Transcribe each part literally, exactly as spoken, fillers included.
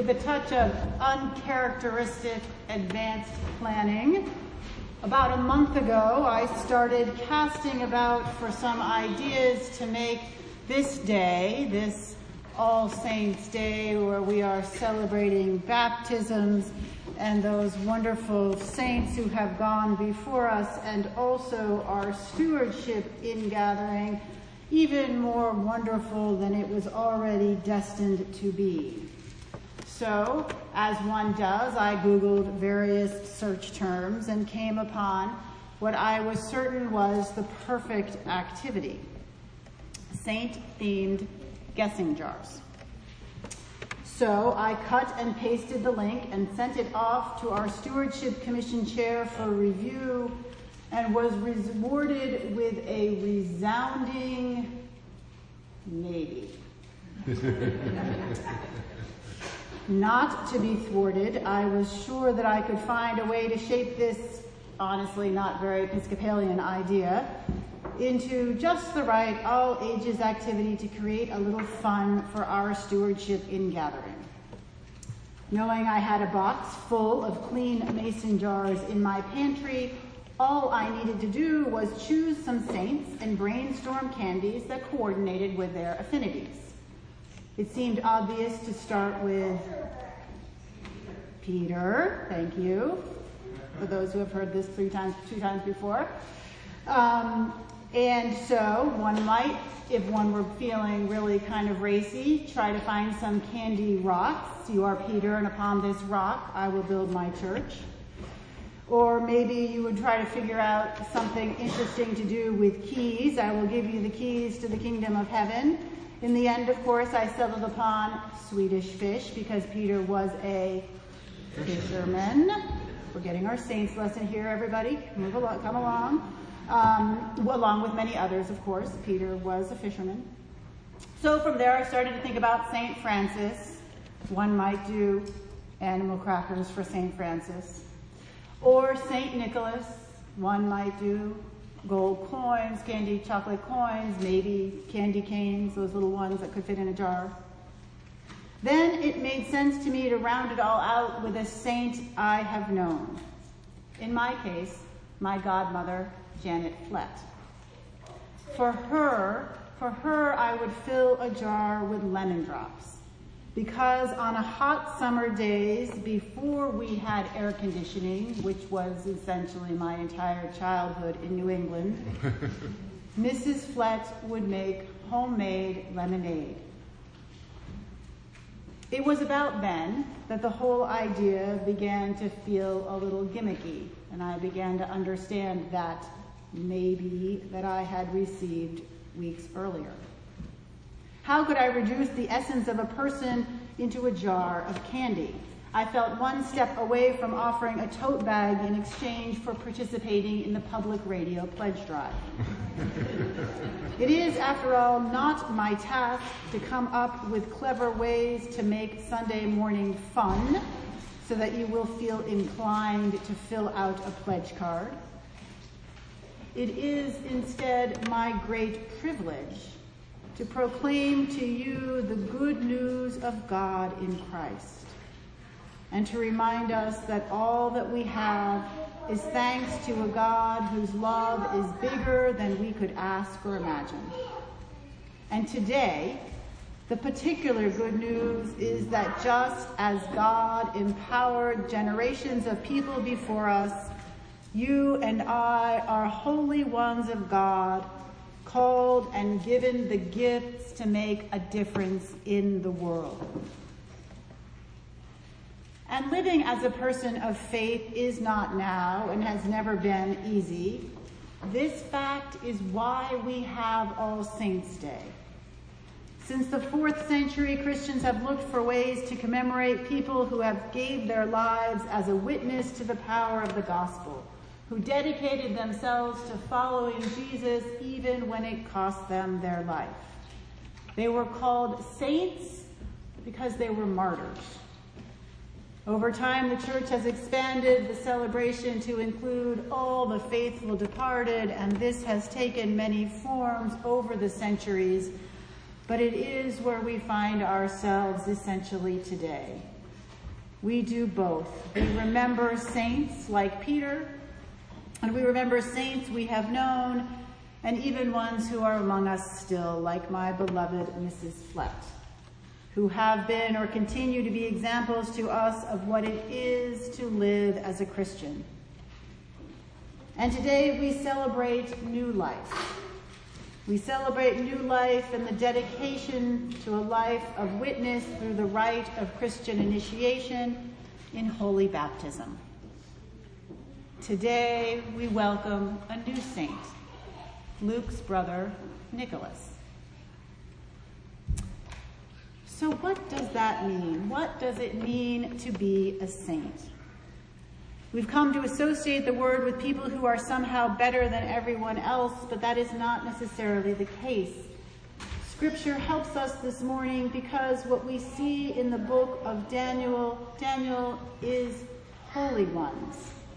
with a touch of uncharacteristic advanced planning. About a month ago, I started casting about for some ideas to make this day, this All Saints Day, where we are celebrating baptisms and those wonderful saints who have gone before us, and also our stewardship in gathering, even more wonderful than it was already destined to be. So, as one does, I Googled various search terms and came upon what I was certain was the perfect activity: saint-themed guessing jars. So I cut and pasted the link and sent it off to our Stewardship Commission chair for review, and was rewarded with a resounding maybe. Not to be thwarted, I was sure that I could find a way to shape this, honestly not very Episcopalian idea, into just the right all-ages activity to create a little fun for our stewardship in gathering. Knowing I had a box full of clean mason jars in my pantry, all I needed to do was choose some saints and brainstorm candies that coordinated with their affinities. It seemed obvious to start with Peter, thank you, for those who have heard this three times, two times before. Um, and so one might, if one were feeling really kind of racy, try to find some candy rocks. You are Peter, and upon this rock I will build my church. Or maybe you would try to figure out something interesting to do with keys. I will give you the keys to the kingdom of heaven. In the end, of course, I settled upon Swedish fish because Peter was a fisherman. We're getting our saints lesson here, everybody. Move along, come along. Um, along with many others, of course. Peter was a fisherman. So from there, I started to think about Saint Francis. One might do animal crackers for Saint Francis. Or Saint Nicholas. One might do gold coins, candy chocolate coins, maybe candy canes, those little ones that could fit in a jar. Then it made sense to me to round it all out with a saint I have known. In my case, my godmother, Janet Flett. For her, for her, I would fill a jar with lemon drops, because on a hot summer days before we had air conditioning, which was essentially my entire childhood in New England, Missus Flett would make homemade lemonade. It was about then that the whole idea began to feel a little gimmicky, and I began to understand that maybe that I had received weeks earlier. How could I reduce the essence of a person into a jar of candy? I felt one step away from offering a tote bag in exchange for participating in the public radio pledge drive. It is, after all, not my task to come up with clever ways to make Sunday morning fun so that you will feel inclined to fill out a pledge card. It is instead my great privilege to proclaim to you the good news of God in Christ, and to remind us that all that we have is thanks to a God whose love is bigger than we could ask or imagine. And today, the particular good news is that just as God empowered generations of people before us, you and I are holy ones of God, called and given the gifts to make a difference in the world. And living as a person of faith is not now and has never been easy. This fact is why we have All Saints' Day. Since the fourth century, Christians have looked for ways to commemorate people who have gave their lives as a witness to the power of the gospel, who dedicated themselves to following Jesus even when it cost them their life. They were called saints because they were martyrs. Over time, the church has expanded the celebration to include all the faithful departed, and this has taken many forms over the centuries, but it is where we find ourselves essentially today. We do both. We remember saints like Peter, and we remember saints we have known, and even ones who are among us still, like my beloved Missus Flett, who have been or continue to be examples to us of what it is to live as a Christian. And today we celebrate new life. We celebrate new life and the dedication to a life of witness through the rite of Christian initiation in holy baptism. Today we welcome a new saint, Luke's brother, Nicholas. So what does that mean? What does it mean to be a saint? We've come to associate the word with people who are somehow better than everyone else, but that is not necessarily the case. Scripture helps us this morning because what we see in the book of Daniel, Daniel is holy ones.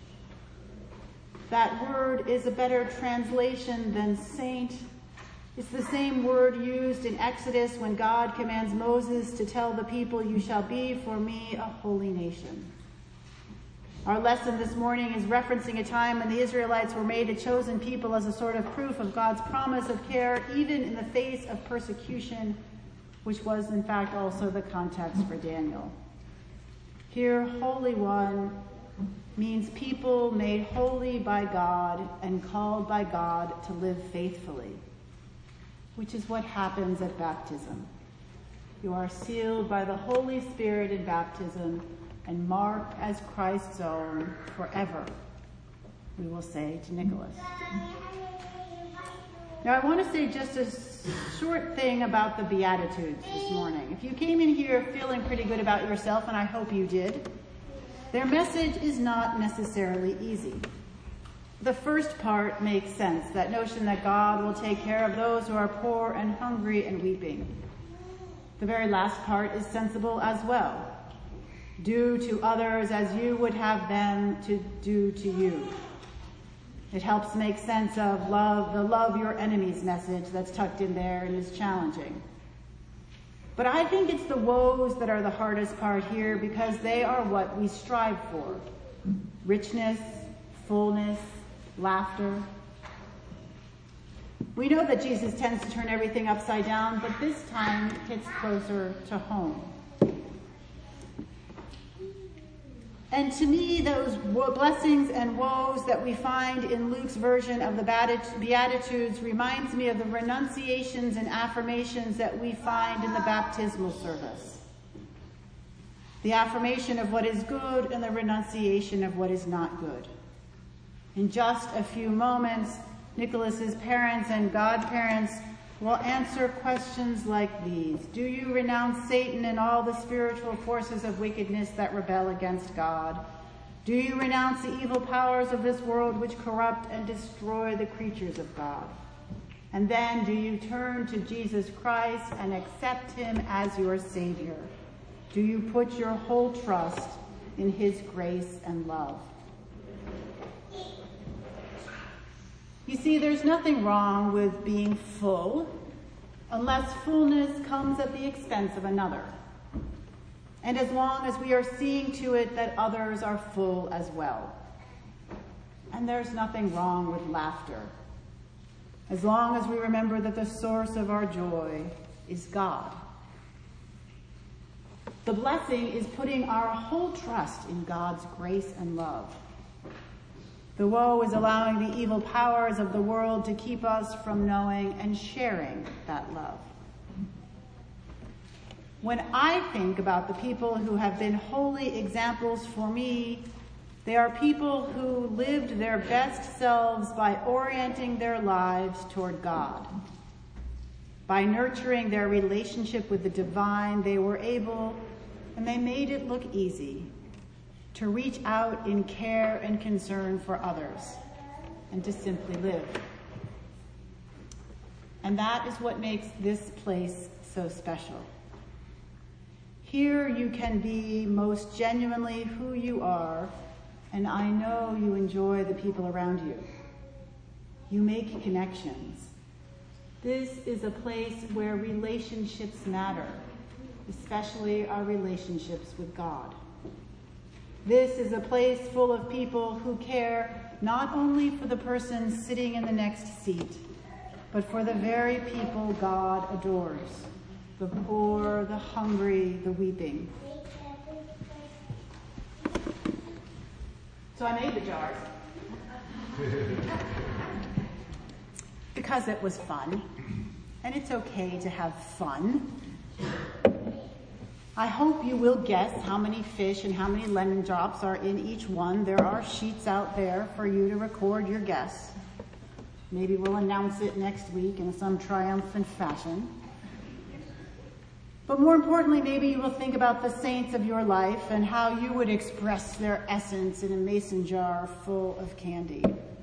That word is a better translation than saint. It's the same word used in Exodus when God commands Moses to tell the people, "You shall be for me a holy nation." Our lesson this morning is referencing a time when the Israelites were made a chosen people as a sort of proof of God's promise of care, even in the face of persecution, which was in fact also the context for Daniel. Here, Holy One means people made holy by God and called by God to live faithfully, which is what happens at baptism. You are sealed by the Holy Spirit in baptism and marked as Christ's own forever, we will say to Nicholas. Now I want to say just a short thing about the Beatitudes this morning. If you came in here feeling pretty good about yourself, and I hope you did, their message is not necessarily easy. The first part makes sense, that notion that God will take care of those who are poor and hungry and weeping. The very last part is sensible as well. Do to others as you would have them to do to you. It helps make sense of love, the love your enemies message that's tucked in there and is challenging. But I think it's the woes that are the hardest part here because they are what we strive for. Richness, fullness, laughter. We know that Jesus tends to turn everything upside down, but this time hits closer to home. And to me, those blessings and woes that we find in Luke's version of the Beatitudes reminds me of the renunciations and affirmations that we find in the baptismal service. The affirmation of what is good and the renunciation of what is not good. In just a few moments, Nicholas's parents and godparents will answer questions like these. Do you renounce Satan and all the spiritual forces of wickedness that rebel against God? Do you renounce the evil powers of this world which corrupt and destroy the creatures of God? And then do you turn to Jesus Christ and accept him as your Savior? Do you put your whole trust in his grace and love? You see, there's nothing wrong with being full unless fullness comes at the expense of another. And as long as we are seeing to it that others are full as well. And there's nothing wrong with laughter, as long as we remember that the source of our joy is God. The blessing is putting our whole trust in God's grace and love. The woe is allowing the evil powers of the world to keep us from knowing and sharing that love. When I think about the people who have been holy examples for me, they are people who lived their best selves by orienting their lives toward God. By nurturing their relationship with the divine, they were able, and they made it look easy, to reach out in care and concern for others, and to simply live. And that is what makes this place so special. Here you can be most genuinely who you are, and I know you enjoy the people around you. You make connections. This is a place where relationships matter, especially our relationships with God. This is a place full of people who care not only for the person sitting in the next seat, but for the very people God adores, the poor, the hungry, the weeping. So I made the jars because it was fun, and it's okay to have fun. I hope you will guess how many fish and how many lemon drops are in each one. There are sheets out there for you to record your guess. Maybe we'll announce it next week in some triumphant fashion. But more importantly, maybe you will think about the saints of your life and how you would express their essence in a mason jar full of candy.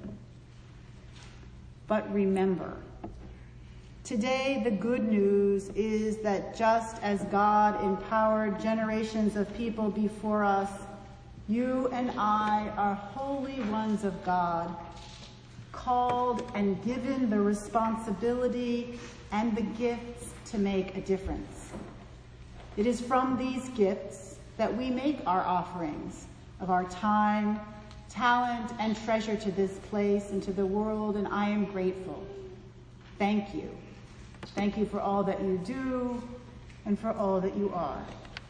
But remember, today the good news is that just as God empowered generations of people before us, you and I are holy ones of God, called and given the responsibility and the gifts to make a difference. It is from these gifts that we make our offerings of our time, talent, and treasure to this place and to the world, and I am grateful. Thank you. Thank you for all that you do and for all that you are.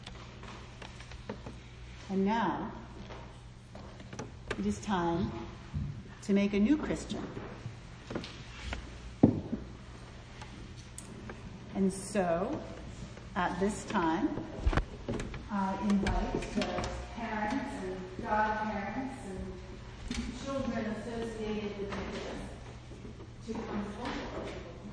And now, it is time to make a new Christian. And so, at this time, I invite the parents and godparents and children associated with this to come forward.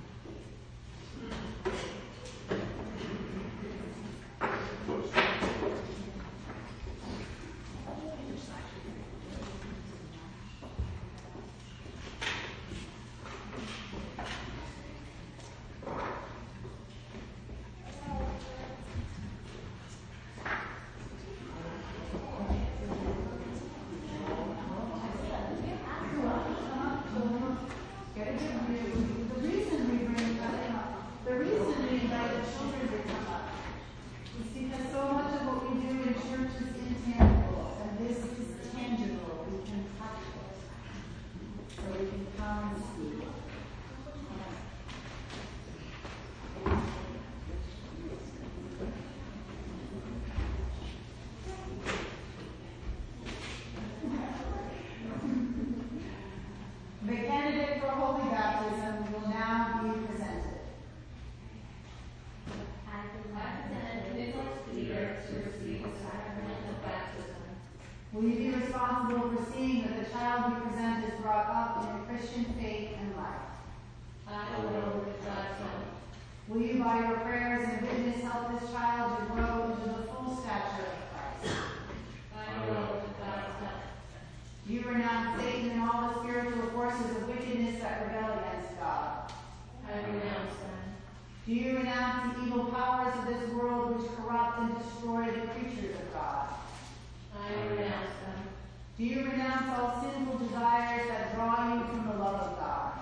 Will you be responsible for seeing that the child you present is brought up in a Christian faith and life? I will, with God's help. Will you, by your prayers and witness, help this child to grow into the full stature of Christ? I will, with God's help. Do you renounce Satan and all the spiritual forces of wickedness that rebel against God? I renounce them. Do you renounce the evil powers of this world which corrupt and destroy the creatures of God? I renounce them. Do you renounce all sinful desires that draw you from the love of God?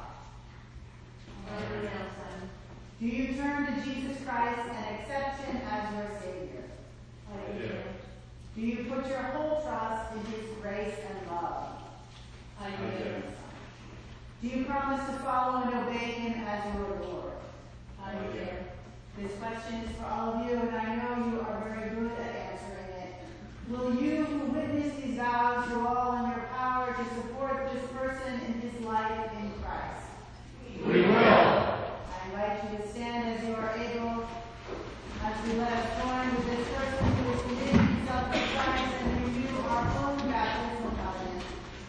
I renounce them. Do you turn to Jesus Christ and accept him as your Savior? I do. Do you put your whole trust in his grace and love? I do. Do you promise to follow and obey him as your Lord? I do. This question is for all of you, and I know you are very good at answering it. Will you, who witness these vows, do all in your power to support this person in his life in Christ? We will. I invite you to stand as you are able, as we let us join with this person who is committing himself to Christ and renew our own baptismal covenant.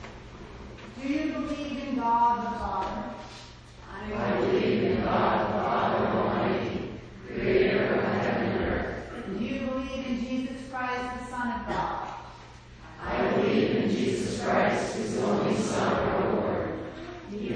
Do you believe in God the Father? I believe in God the Father Almighty, creator of heaven and earth. Do you believe in Jesus Christ, the Son of God? I believe in Jesus Christ, his only Son, our Lord. Do you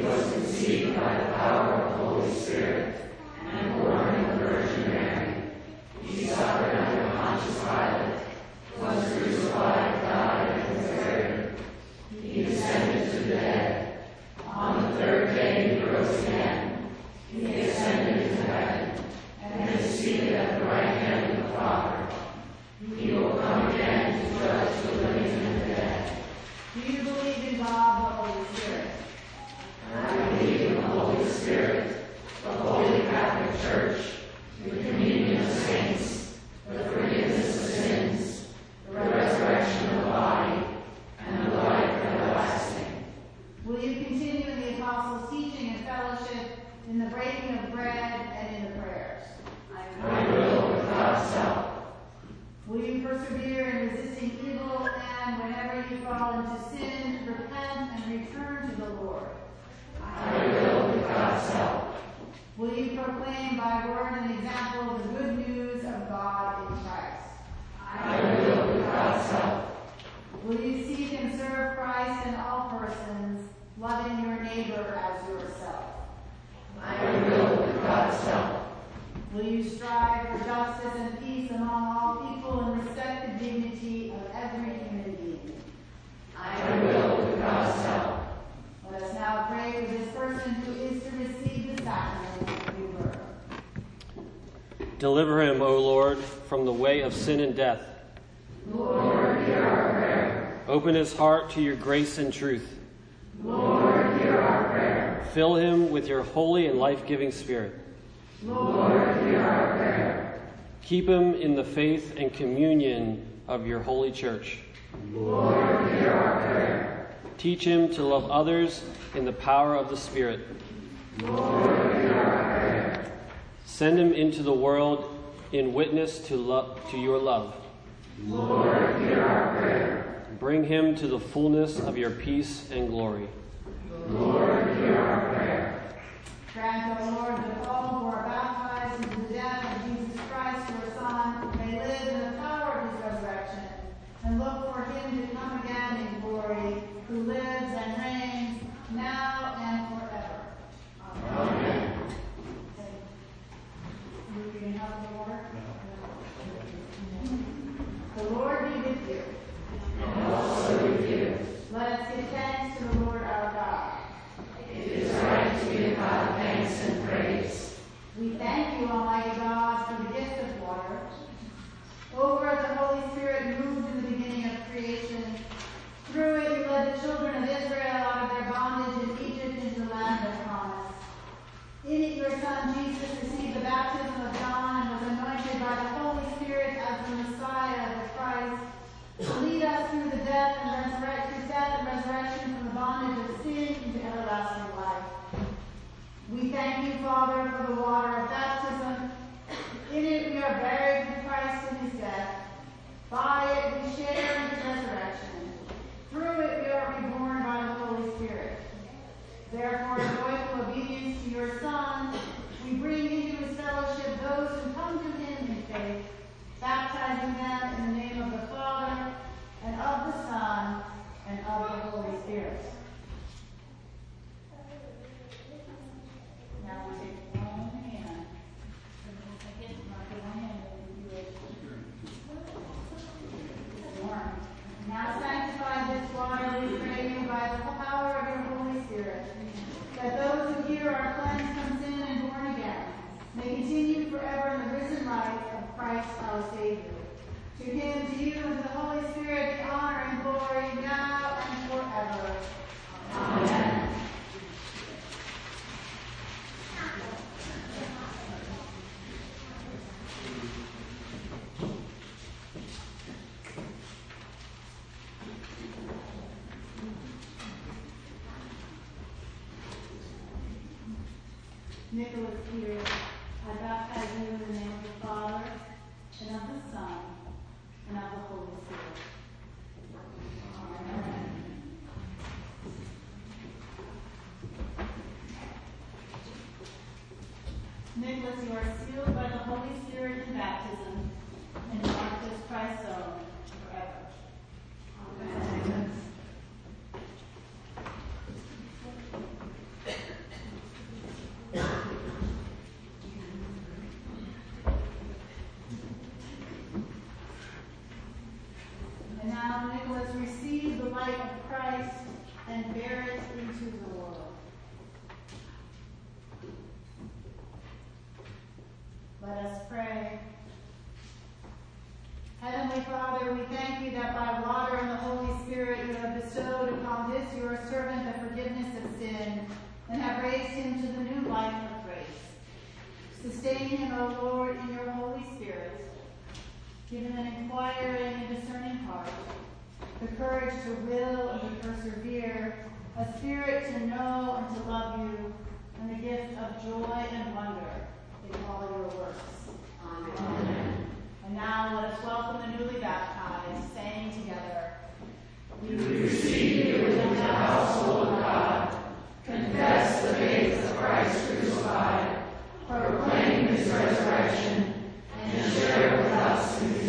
proclaim by word and example the good news of God in Christ. I will with God's help. Will you seek and serve Christ in all persons, loving your neighbor as yourself? I will with God's help. Will you strive for justice and peace among all people and respect the dignity of every human being? I will with God's help. Let us now pray for this person who is to receive the sacrament we were. Deliver him, O Lord, from the way of sin and death. Lord, hear our prayer. Open his heart to your grace and truth. Lord, hear our prayer. Fill him with your holy and life-giving Spirit. Lord, hear our prayer. Keep him in the faith and communion of your holy church. Lord, hear our prayer. Teach him to love others in the power of the Spirit. Lord, hear our prayer. Send him into the world in witness to, lo- to your love. Lord, hear our prayer. Bring him to the fullness of your peace and glory. Lord, hear our prayer. Grant, O Lord, that all who are baptized into the death of Jesus Christ, your Son, may live in the power of his resurrection, and look for him to come again in glory, who lives and reigns now and forever. Amen. Amen. You can help me, Lord? The Lord be with you. And also with you. Let us give thanks to the Lord our God. It is right to give God thanks and praise. We thank you, Almighty God, for the gift of water. Over it, the Holy Spirit moved in the beginning of creation. Through it, you led the children of Israel out of their bondage in Egypt into the land of promise. In it, your Son Jesus received the baptism of John and was anointed by the Holy Spirit as the Messiah, the Christ, to lead us through the death and resurrection, through death and resurrection from the bondage of sin into everlasting life. We thank you, Father, for the water of baptism. In it we are buried with Christ in his death. By it we share in his resurrection. Through it we are reborn by the Holy Spirit. Therefore, in joyful obedience to your Son, we bring into his fellowship those who come to him in faith, baptizing them in the name of the Father, and of the Son, and of the Holy Spirit. Now we take one hand. One hand and do it. Warm. Now sanctify this water, we pray you, by the power of your Holy Spirit, that those who hear are cleansed from sin and born again may continue forever in the risen life of Christ our Savior. To him, to you, and to the Holy Spirit, be honor and glory now and forever. Amen. Nicholas Peter, I baptize you in the name of the Father, and of the Son, and of the Holy Spirit. Amen. Nicholas, you are sealed by the Holy Spirit in baptism, and marked as Christ's own forever. Amen. And now, Nicholas, receive the light of Christ and bear it into the world. Let us pray. Heavenly Father, we thank you that by water and the Holy Spirit you have bestowed upon this your servant the forgiveness of sin, and have raised him to the new life of grace. Sustain him, O Lord, in your Holy Spirit. Give him an inquiring and discerning heart, the courage to will and to persevere, a spirit to know and to love you, and the gift of joy and wonder in all your works. Amen. Amen. And now let us welcome the newly baptized, saying together, We receive you into the household of God, confess the faith of Christ crucified, proclaim his resurrection, and share with us in his